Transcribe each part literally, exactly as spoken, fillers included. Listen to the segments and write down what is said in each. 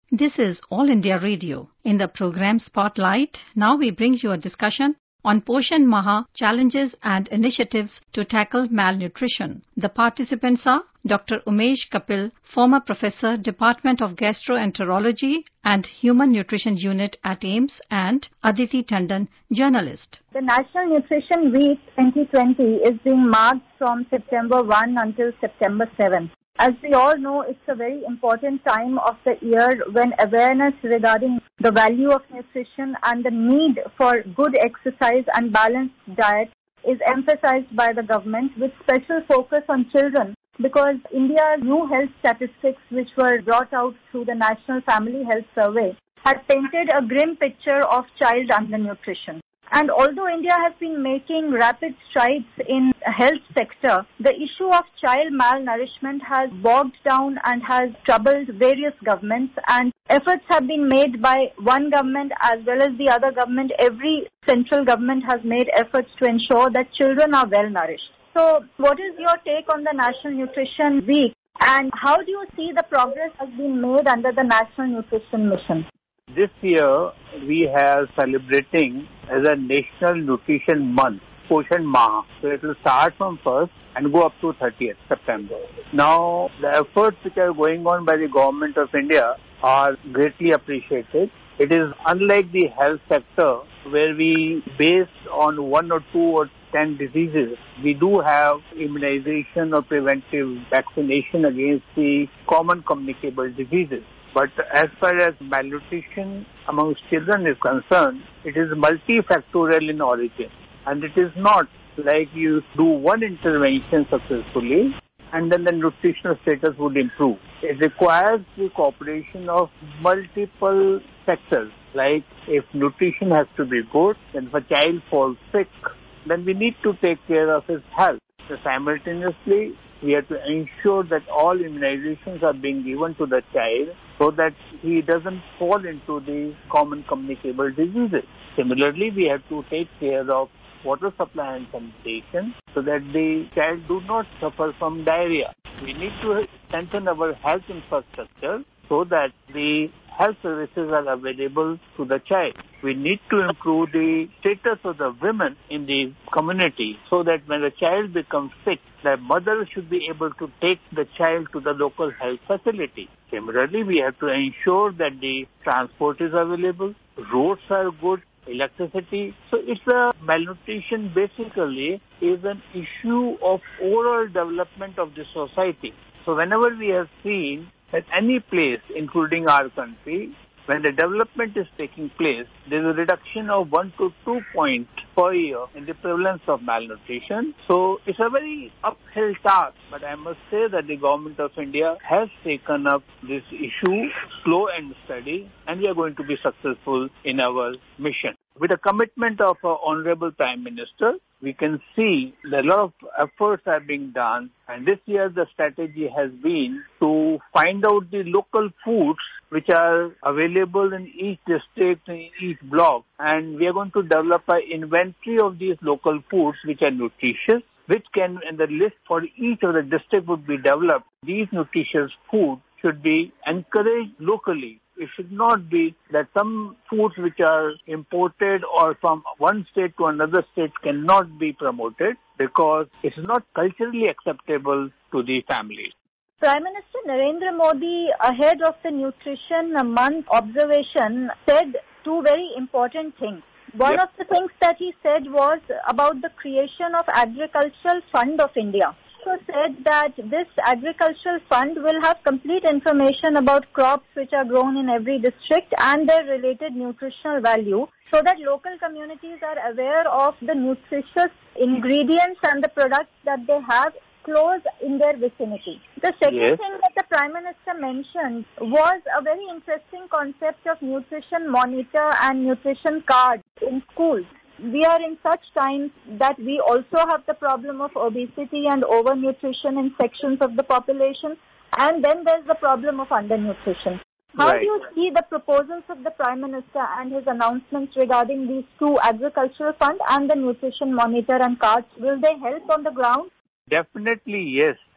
This is All India Radio. In the program Spotlight, now we bring you a discussion on Poshan Maha challenges and initiatives to tackle malnutrition. The participants are Doctor Umesh Kapil, former professor, Department of Gastroenterology and Human Nutrition Unit at AIIMS, and Aditi Tandon, journalist. The National Nutrition Week twenty twenty is being marked from September first until September seventh. As we all know, it's a very important time of the year when awareness regarding the value of nutrition and the need for good exercise and balanced diet is emphasized by the government, with special focus on children, because India's new health statistics, which were brought out through the National Family Health Survey, had painted a grim picture of child undernutrition. And although India has been making rapid strides in the health sector, the issue of child malnourishment has bogged down and has troubled various governments, and efforts have been made by one government as well as the other government. Every central government has made efforts to ensure that children are well nourished. So what is your take on the National Nutrition Week, and how do you see the progress has been made under the National Nutrition Mission? This year, we are celebrating as a National Nutrition Month, Poshan Maha. So it will start from first and go up to thirtieth September. Now, the efforts which are going on by the Government of India are greatly appreciated. It is unlike the health sector where we base on one or two or ten diseases. We do have immunization or preventive vaccination against the common communicable diseases. But as far as malnutrition amongst children is concerned, it is multifactorial in origin. And it is not like you do one intervention successfully and then the nutritional status would improve. It requires the cooperation of multiple sectors. Like if nutrition has to be good, then if a child falls sick, then we need to take care of his health. So simultaneously, we have to ensure that all immunizations are being given to the child so that he doesn't fall into the common communicable diseases. Similarly, we have to take care of water supply and sanitation so that the child do not suffer from diarrhea. We need to strengthen our health infrastructure so that the health services are available to the child. We need to improve the status of the women in the community so that when the child becomes sick, the mother should be able to take the child to the local health facility. Similarly, we have to ensure that the transport is available, roads are good, electricity. So it's a malnutrition basically is an issue of overall development of the society. So whenever we have seen at any place, including our country, when the development is taking place, there is a reduction of one to two points per year in the prevalence of malnutrition. So it's a very uphill task, but I must say that the Government of India has taken up this issue slow and steady, and we are going to be successful in our mission. With the commitment of our Honorable Prime Minister, we can see that a lot of efforts are being done, and this year the strategy has been to find out the local foods which are available in each district, in each block, and we are going to develop an inventory of these local foods which are nutritious, which can, and the list for each of the district would be developed. These nutritious foods should be encouraged locally. It should not be that some foods which are imported or from one state to another state cannot be promoted because it is not culturally acceptable to the families. Prime Minister Narendra Modi, ahead of the Nutrition Month observation, said two very important things. One Yep. of the things that he said was about the creation of Agricultural Fund of India. He also said that this agricultural fund will have complete information about crops which are grown in every district and their related nutritional value, so that local communities are aware of the nutritious ingredients and the products that they have close in their vicinity. The second Yes. thing that the Prime Minister mentioned was a very interesting concept of nutrition monitor and nutrition card in schools. We are in such times that we also have the problem of obesity and overnutrition in sections of the population, and then there's the problem of undernutrition. How Right. do you see the proposals of the Prime Minister and his announcements regarding these two, agricultural fund and the nutrition monitor and cards? Will they help on the ground? Definitely, yes.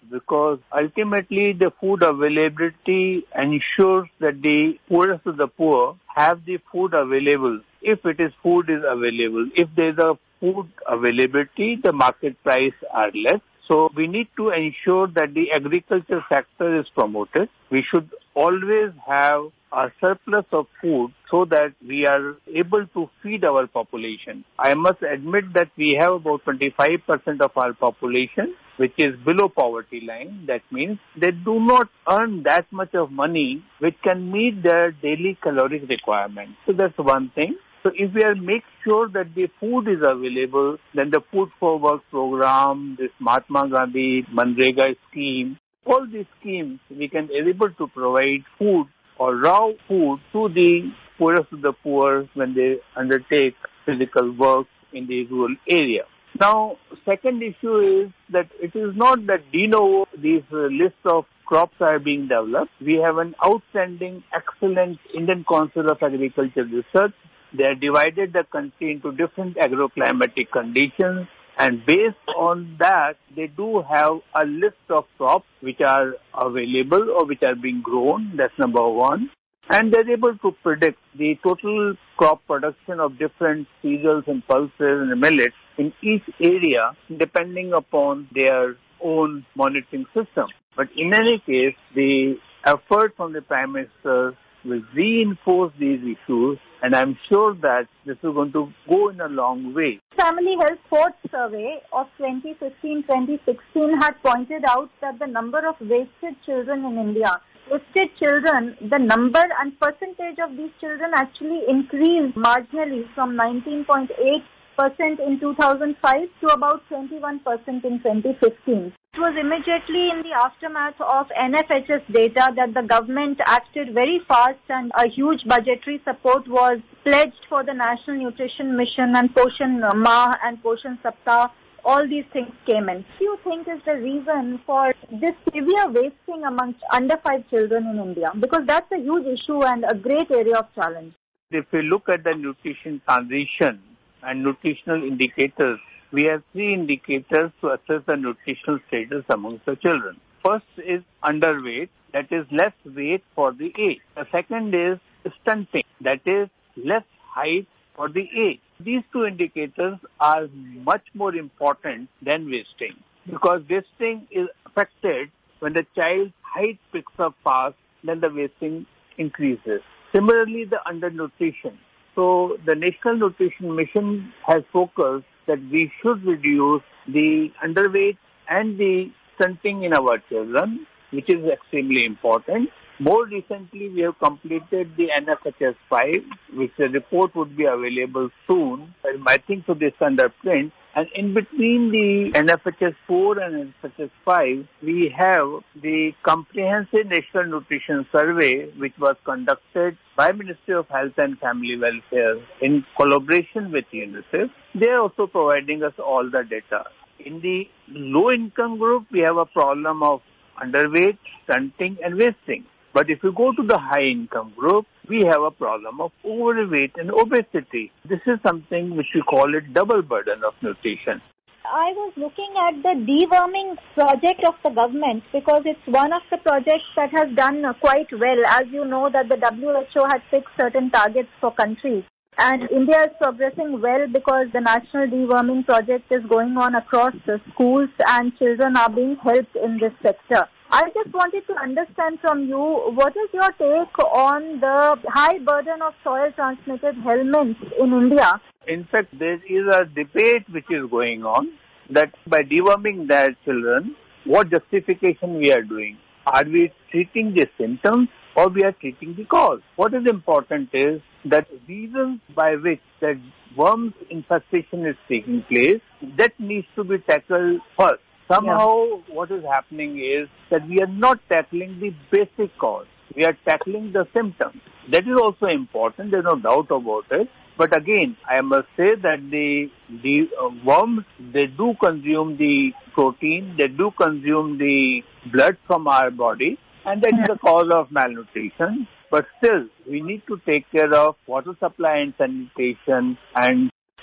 because ultimately the food availability ensures that the poorest of the poor have the food available. If it is food is available, if there is a food availability, the market price are less. So we need to ensure that the agriculture sector is promoted. We should always have a surplus of food so that we are able to feed our population. I must admit that we have about twenty-five percent of our population which is below poverty line. That means they do not earn that much of money which can meet their daily caloric requirements. So that's one thing. So if we are make sure that the food is available, then the Food for Work program, this Mahatma Gandhi Manrega scheme, all these schemes we can be able to provide food or raw food to the poorest of the poor when they undertake physical work in the rural area. Now, second issue is that it is not that de novo these uh, lists of crops are being developed. We have an outstanding, excellent Indian Council of Agriculture Research. They have divided the country into different agroclimatic conditions, and based on that, they do have a list of crops which are available or which are being grown. That's number one. And they're able to predict the total crop production of different cereals and pulses and millets in each area depending upon their own monitoring system. But in any case, the effort from the Prime Minister will reinforce these issues, and I'm sure that this is going to go in a long way. Family Health Fourth Survey of twenty fifteen twenty sixteen had pointed out that the number of wasted children in India, wasted children, the number and percentage of these children actually increased marginally from nineteen point eight percent in two thousand five to about twenty-one percent in twenty fifteen. It was immediately in the aftermath of N F H S data that the government acted very fast and a huge budgetary support was pledged for the National Nutrition Mission and Poshan Mah and Poshan Saptah. All these things came in. What do you think is the reason for this severe wasting amongst under five children in India? Because that's a huge issue and a great area of challenge. If we look at the nutrition transition and nutritional indicators, we have three indicators to assess the nutritional status amongst the children. First is underweight, that is less weight for the age. The second is stunting, that is less height for the age. These two indicators are much more important than wasting, because wasting is affected when the child's height picks up fast, then the wasting increases. Similarly, the undernutrition. So the National Nutrition Mission has focused that we should reduce the underweight and the stunting in our children, which is extremely important. More recently, we have completed the N F H S five, which the report would be available soon. I think so this under print. And in between the N F H S four and N F H S five, we have the Comprehensive National Nutrition Survey, which was conducted by Ministry of Health and Family Welfare in collaboration with UNICEF. They are also providing us all the data. In the low-income group, we have a problem of underweight, stunting, and wasting. But if you go to the high-income group, we have a problem of overweight and obesity. This is something which we call it double burden of nutrition. I was looking at the deworming project of the government because it's one of the projects that has done quite well. As you know, that the W H O had fixed certain targets for countries. And India is progressing well because the national deworming project is going on across the schools and children are being helped in this sector. I just wanted to understand from you, what is your take on the high burden of soil-transmitted helminths in India? In fact, there is a debate which is going on that by deworming their children, what justification we are doing? Are we treating the symptoms or we are treating the cause? What is important is that reasons by which that worms infestation is taking place, that needs to be tackled first. Somehow yeah. What is happening is that we are not tackling the basic cause. We are tackling the symptoms. That is also important. There is no doubt about it. But again, I must say that the, the uh, worms, they do consume the protein, they do consume the blood from our body, and that is the cause of malnutrition. But still, we need to take care of water supply and sanitation and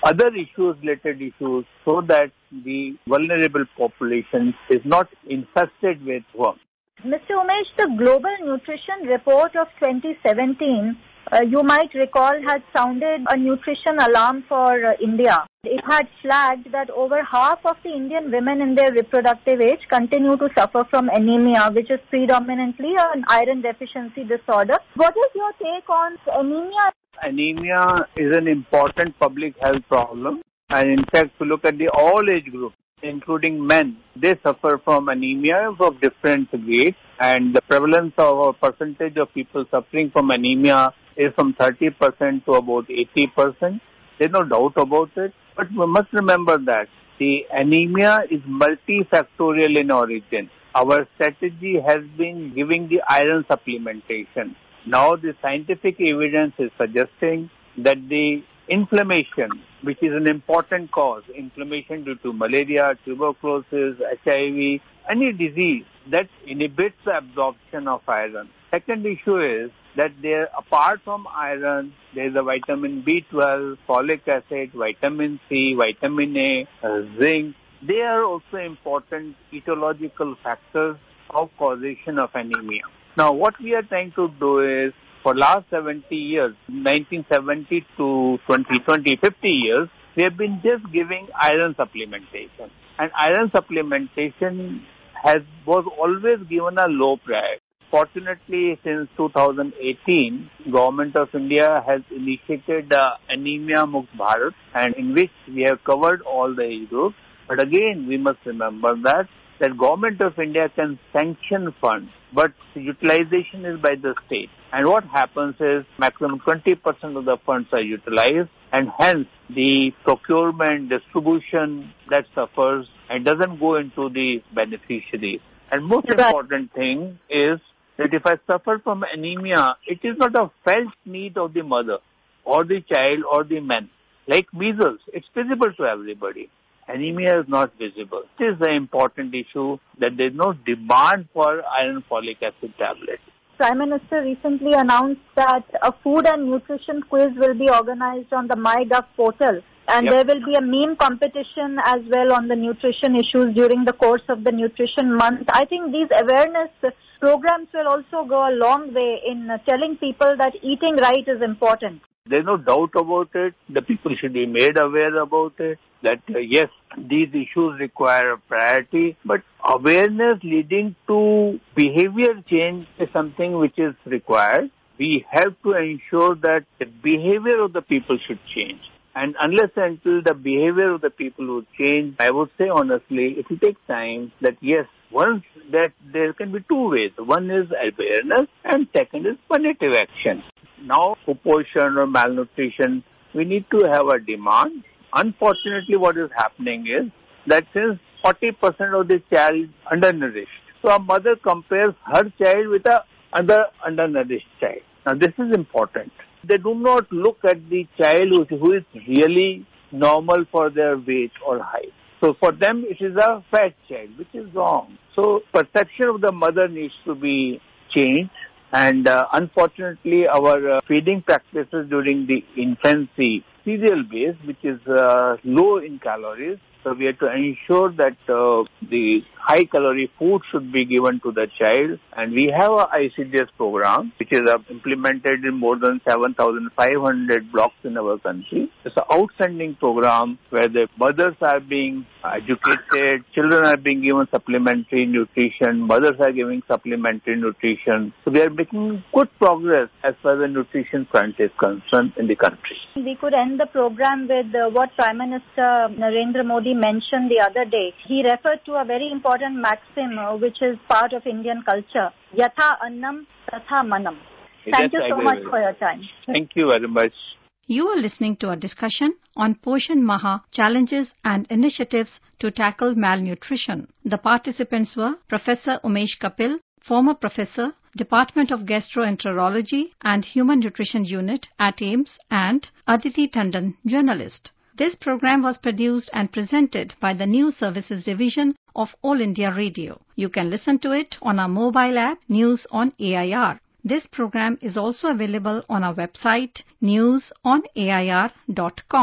other issues, related issues, so that the vulnerable population is not infested with worms. Mister Umesh, the Global Nutrition Report of twenty seventeen, uh, you might recall, had sounded a nutrition alarm for uh, India. It had flagged that over half of the Indian women in their reproductive age continue to suffer from anemia, which is predominantly an iron deficiency disorder. What is your take on anemia? Anemia is an important public health problem, and in fact, if you look at the all age group, including men, they suffer from anemia of different grades, and the prevalence of a percentage of people suffering from anemia is from thirty percent to about eighty percent. There's no doubt about it, but we must remember that the anemia is multifactorial in origin. Our strategy has been giving the iron supplementation. Now the scientific evidence is suggesting that the inflammation, which is an important cause, inflammation due to malaria, tuberculosis, H I V, any disease that inhibits the absorption of iron. Second issue is that there, apart from iron, there is a vitamin B twelve, folic acid, vitamin C, vitamin A, uh, zinc. They are also important etiological factors of causation of anemia. Now, what we are trying to do is, for last seventy years, nineteen seventy to twenty twenty, fifty years, we have been just giving iron supplementation. And iron supplementation has was always given a low priority. Fortunately, since two thousand eighteen, Government of India has initiated uh, Anemia Mukt Bharat, and in which we have covered all the age groups. But again, we must remember that that Government of India can sanction funds, but the utilization is by the state. And what happens is maximum twenty percent of the funds are utilized, and hence the procurement, distribution that suffers and doesn't go into the beneficiaries. And most Right. important thing is that if I suffer from anemia, it is not a felt need of the mother or the child or the man. Like measles, it's visible to everybody. Anemia is not visible. This is the important issue, that there is no demand for iron folic acid tablets. Prime Minister recently announced that a food and nutrition quiz will be organized on the MyGov portal, and Yep. there will be a meme competition as well on the nutrition issues during the course of the Nutrition Month. I think these awareness programs will also go a long way in telling people that eating right is important. There's no doubt about it. The people should be made aware about it, that uh, yes, these issues require a priority, but awareness leading to behavior change is something which is required. We have to ensure that the behavior of the people should change. And unless and until the behavior of the people will change, I would say honestly, it will take time. That yes, once that there can be two ways. One is awareness and second is punitive action. Now, kuposhan or malnutrition, we need to have a demand. Unfortunately, what is happening is that since forty percent of the child is undernourished, so a mother compares her child with a other undernourished child. Now, this is important. They do not look at the child who is really normal for their weight or height. So for them, it is a fat child, which is wrong. So perception of the mother needs to be changed. And uh, unfortunately, our uh, feeding practices during the infancy, cereal-based, which is uh, low in calories. So we have to ensure that uh, the high-calorie food should be given to the child. And we have a I C D S program, which is uh, implemented in more than seven thousand five hundred blocks in our country. It's an outstanding program where the mothers are being educated, children are being given supplementary nutrition, mothers are giving supplementary nutrition. So we are making good progress as far as the nutrition front is concerned in the country. We could end the program with uh, what Prime Minister Narendra Modi mentioned the other day. He referred to a very important maxim uh, which is part of Indian culture, Yatha Annam Tatha Manam. Thank Yes, you I so agree much with for you. your time. Thank you very much. You are listening to a discussion on Poshan Maha challenges and initiatives to tackle malnutrition. The participants were Professor Umesh Kapil, former professor, Department of Gastroenterology and Human Nutrition Unit at AIIMS, and Aditi Tandon, journalist. This program was produced and presented by the News Services Division of All India Radio. You can listen to it on our mobile app, News on A I R. This program is also available on our website, news on A I R dot com.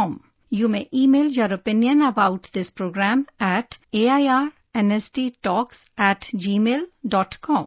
You may email your opinion about this program at airnsttalks at gmail dot com.